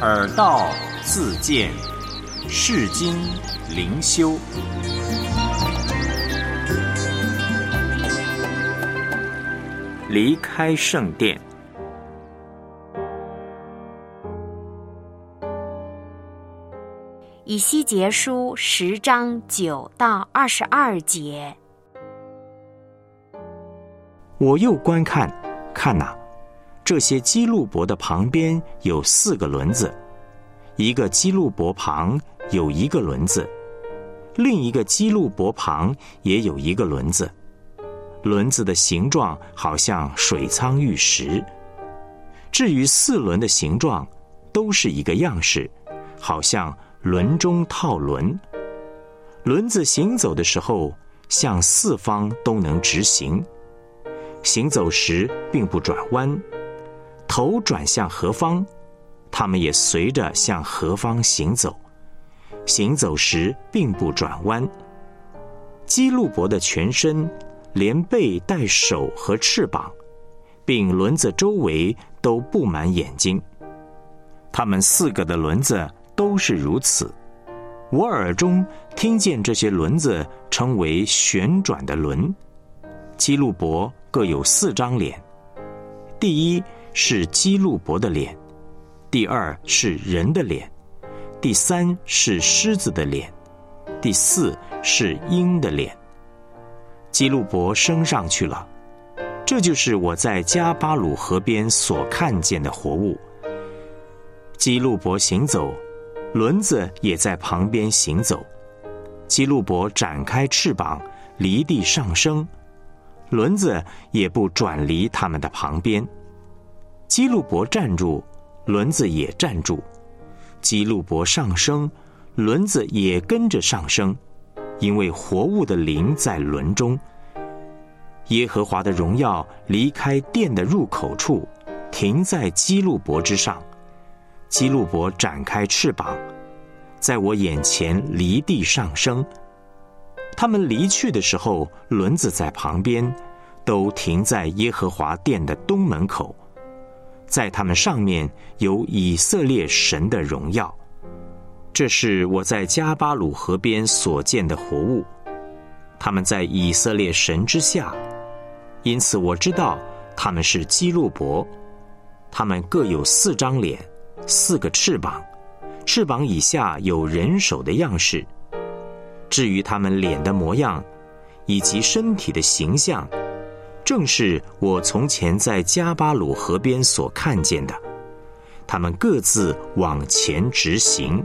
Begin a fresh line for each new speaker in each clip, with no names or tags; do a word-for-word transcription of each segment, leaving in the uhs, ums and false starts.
耳道自见，世经灵修。离开圣殿。
以西结书十章九到二十二节。
我又观看，看哪，这些基路伯的旁边有四个轮子，一个基路伯旁有一个轮子，另一个基路伯旁也有一个轮子，轮子的形状好像水苍玉石。至于四轮的形状，都是一个样式，好像轮中套轮。轮子行走的时候，向四方都能直行，行走时并不转弯，头转向何方，他们也随着向何方行走，行走时并不转弯。基路伯的全身，连背带手和翅膀，并轮子周围都布满眼睛。他们四个的轮子都是如此。我耳中听见这些轮子称为旋转的轮。基路伯各有四张脸，第一是基路伯的脸，第二是人的脸，第三是狮子的脸，第四是鹰的脸。基路伯升上去了，这就是我在加巴鲁河边所看见的活物。基路伯行走，轮子也在旁边行走。基路伯展开翅膀，离地上升，轮子也不转离他们的旁边。基路伯站住，轮子也站住。基路伯上升，轮子也跟着上升，因为活物的灵在轮中。耶和华的荣耀离开殿的入口处，停在基路伯之上。基路伯展开翅膀，在我眼前离地上升。他们离去的时候，轮子在旁边，都停在耶和华殿的东门口。在他们上面有以色列神的荣耀。这是我在加巴鲁河边所见的活物，他们在以色列神之下，因此我知道他们是基路伯。他们各有四张脸，四个翅膀，翅膀以下有人手的样式。至于他们脸的模样以及身体的形象，正是我从前在加巴鲁河边所看见的。他们各自往前直行。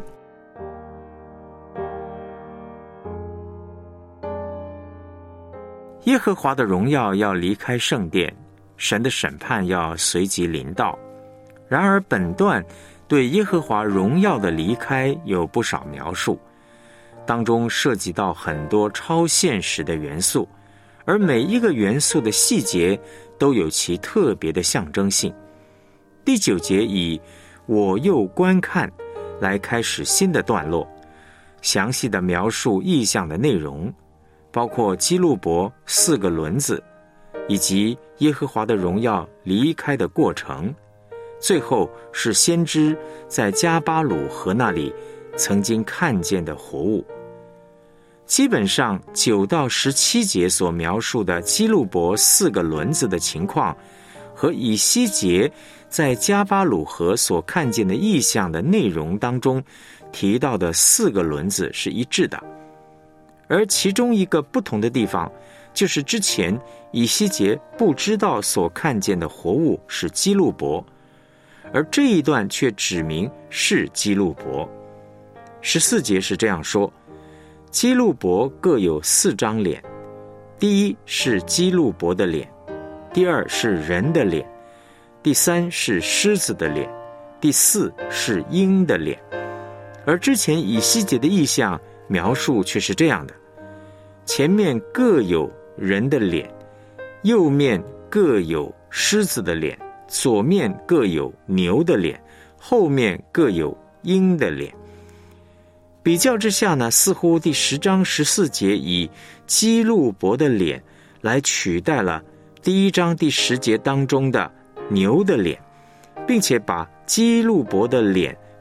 耶和华的荣耀要离开圣殿，神的审判要随即临到。然而本段对耶和华荣耀的离开有不少描述，当中涉及到很多超现实的元素，而每一个元素的细节都有其特别的象征性。第九节以我又观看来开始新的段落，详细的描述意象的内容，包括基路伯四个轮子，以及耶和华的荣耀离开的过程。最后是先知在加巴鲁河那里曾经看见的活物。基本上九到十七节所描述的基路伯四个轮子的情况，和以西结在加巴鲁河所看见的异象的内容当中提到的四个轮子是一致的。而其中一个不同的地方，就是之前以西结不知道所看见的活物是基路伯，而这一段却指明是基路伯。十四节是这样说：基路伯各有四张脸，第一是基路伯的脸，第二是人的脸，第三是狮子的脸，第四是鹰的脸。而之前以西结的意象描述却是这样的：前面各有人的脸，右面各有狮子的脸，左面各有牛的脸，后面各有鹰的脸。比较之下呢，似乎第十章十四节以基路伯的脸来取代了第一章第十节当中的牛的脸，并且把基路伯的脸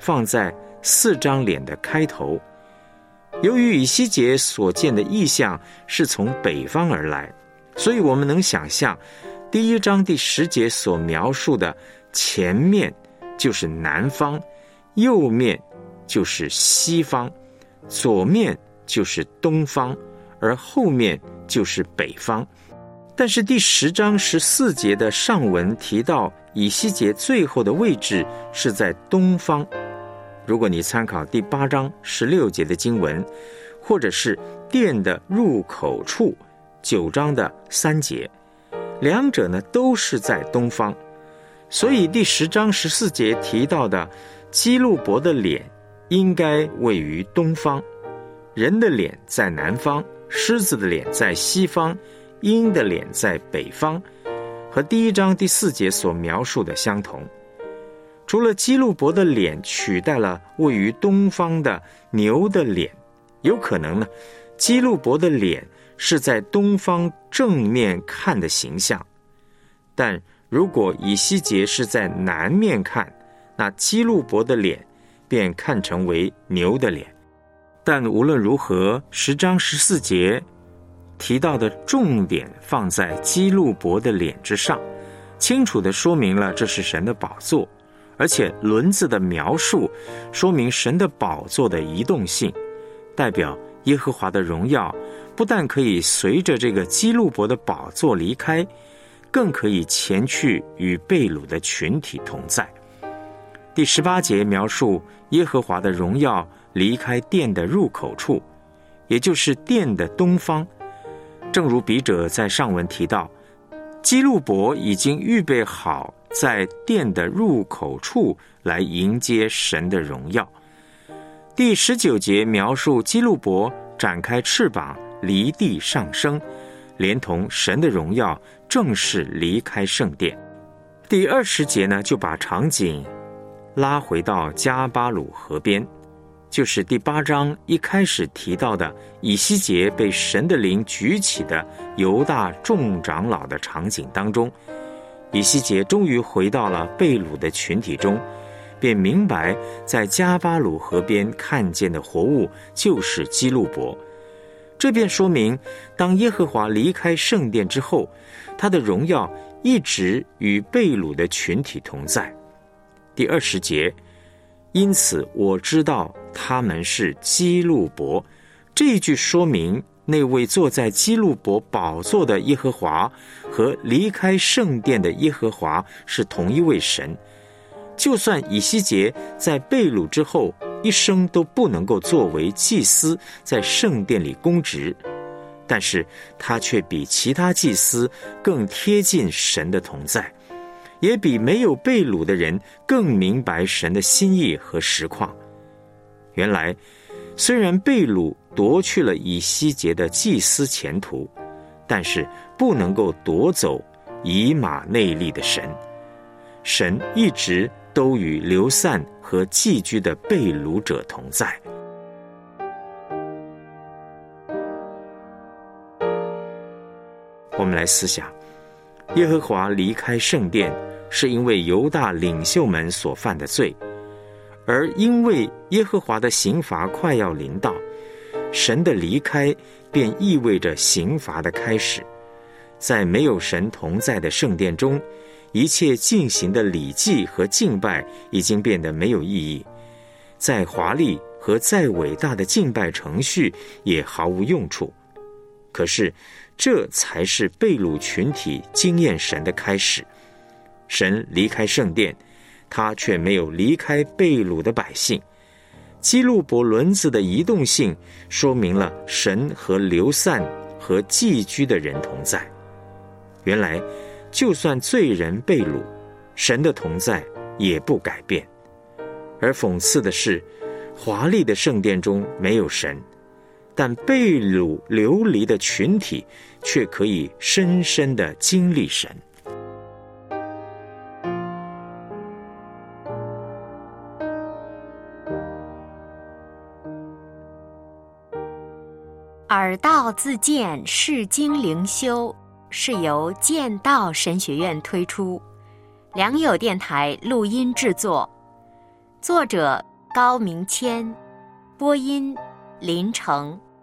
放在四张脸的开头。由于以西结所见的异象是从北方而来，所以我们能想象第一章第十节所描述的前面就是南方，右面就是西方，左面就是东方，而后面就是北方。但是第十章十四节的上文提到以西结最后的位置是在东方。如果你参考第八章十六节的经文，或者是殿的入口处九章的三节，两者呢都是在东方。所以第十章十四节提到的基路伯的脸应该位于东方，人的脸在南方，狮子的脸在西方，鹰的脸在北方，和第一章第四节所描述的相同。除了基路伯的脸取代了位于东方的牛的脸，有可能呢，基路伯的脸是在东方正面看的形象。但如果以西结是在南面看，那基路伯的脸便看成为牛的脸。但无论如何，十章十四节提到的重点放在基路伯的脸之上，清楚地说明了这是神的宝座，而且轮子的描述说明神的宝座的移动性，代表耶和华的荣耀不但可以随着这个基路伯的宝座离开，更可以前去与被掳的群体同在。第十八节描述耶和华的荣耀离开殿的入口处，也就是殿的东方。正如笔者在上文提到，基路伯已经预备好在殿的入口处来迎接神的荣耀。第十九节描述基路伯展开翅膀离地上升，连同神的荣耀正式离开圣殿。第二十节呢，就把场景拉回到加巴鲁河边，就是第八章一开始提到的以西结被神的灵举起的犹大众长老的场景当中。以西结终于回到了被掳的群体中，便明白在加巴鲁河边看见的活物就是基路伯。这便说明，当耶和华离开圣殿之后，他的荣耀一直与被掳的群体同在。第二十节，因此我知道他们是基路伯。这一句说明那位坐在基路伯宝座的耶和华和离开圣殿的耶和华是同一位神。就算以西结在被掳之后一生都不能够作为祭司在圣殿里供职，但是他却比其他祭司更贴近神的同在，也比没有被掳的人更明白神的心意和实况。原来虽然被掳夺去了以西结的祭司前途，但是不能够夺走以马内利的神。神一直都与流散和寄居的被掳者同在。我们来思想，耶和华离开圣殿是因为犹大领袖们所犯的罪，而因为耶和华的刑罚快要临到，神的离开便意味着刑罚的开始。在没有神同在的圣殿中，一切进行的礼祭和敬拜已经变得没有意义，再华丽和再伟大的敬拜程序也毫无用处。可是这才是被掳群体经验神的开始。神离开圣殿，他却没有离开被掳的百姓。基路伯轮子的移动性说明了神和流散和寄居的人同在。原来就算罪人被掳，神的同在也不改变。而讽刺的是，华丽的圣殿中没有神，但被掳流离的群体却可以深深地经历神。
耳道自荐释经灵修是由剑道神学院推出，良友电台录音制作，作者高明谦，播音林成。